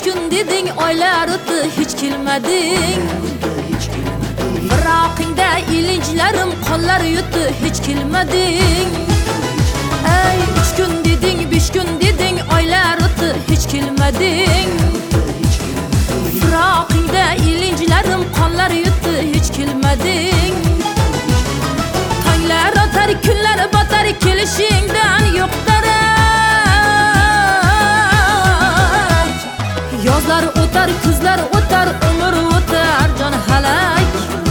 gün deding, oylar o'tdi hech kelmading. Biroqingda ilinjlarim qonlar yutdi hech kelmading. Ey 3 gün deding, 5 gün deding, oylar o'tdi hech kelmading. Biroqingda ilinjlarim qonlar yutdi hech kelmading. Tonglar o'tar, kunlar botar, kelishingdan yo'q darak. Yozlar o'tar, kuzlar o'tar, umr o'tar, jon halak.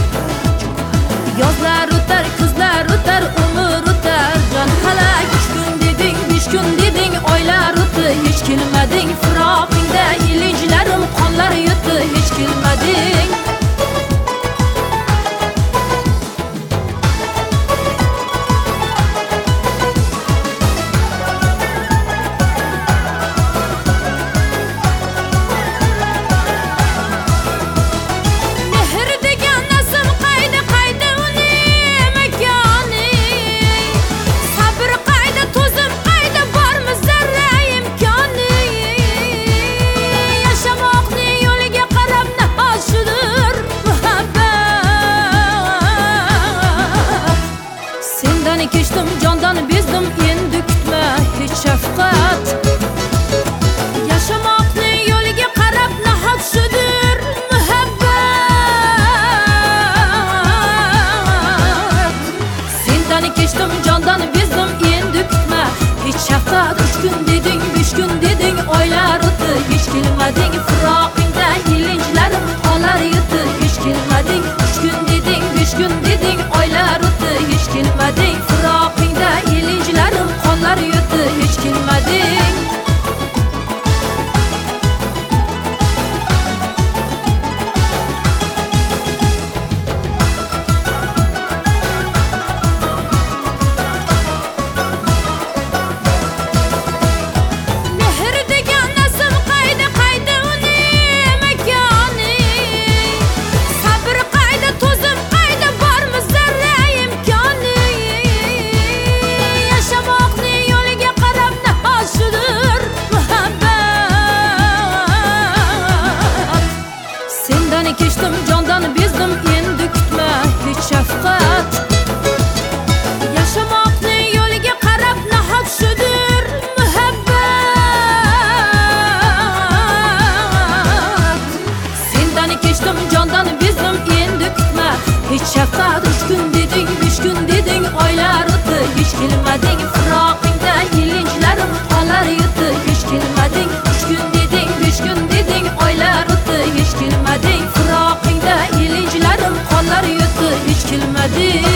Yozlar o'tar, kuzlar o'tar, umr o'tar, jon halak. 3 gün deding, 5 gün deding, oylar o'tdi hech kelmading. Firoqingda ilinjlarim qonlar yutdi hech kelmading. Kechdim, jondan bezdim, endi kutma hech shafqat. Yashamoqning yo'liga qarab nahot shudir muhabbat. Sendan kechdim, jondan bezdim, endi kutma hech shafqat. 3 gün deding, 5 gün deding, oylar o'tdi hech kelmading. Firoqingda ilinjlarim qonlar yutdi hech kelmading. 3 gün deding, 5 gün deding, oylar o'tdi hech kelmading. Firoqingda ilinjlarim qonlar yutdi hech kelmading. Kechdim, jondan bezdim, endi kutma hech shafqat. Yashamoqning yo'liga qarab nahot shudir muhabbat. Sendan kechdim, jondan bezdim, endi kutma hech shafqat. 3 gün deding, 5 gün deding, oylar o'tdi hech kelmading. Firoqingda ilinjlarim qonlar yutdi hech kelmading. 3 gün deding, 5 gün deding, oylar o'tdi hech kelmading. Firoqingda ilinjlarim qonlar yutdi hech kelmading.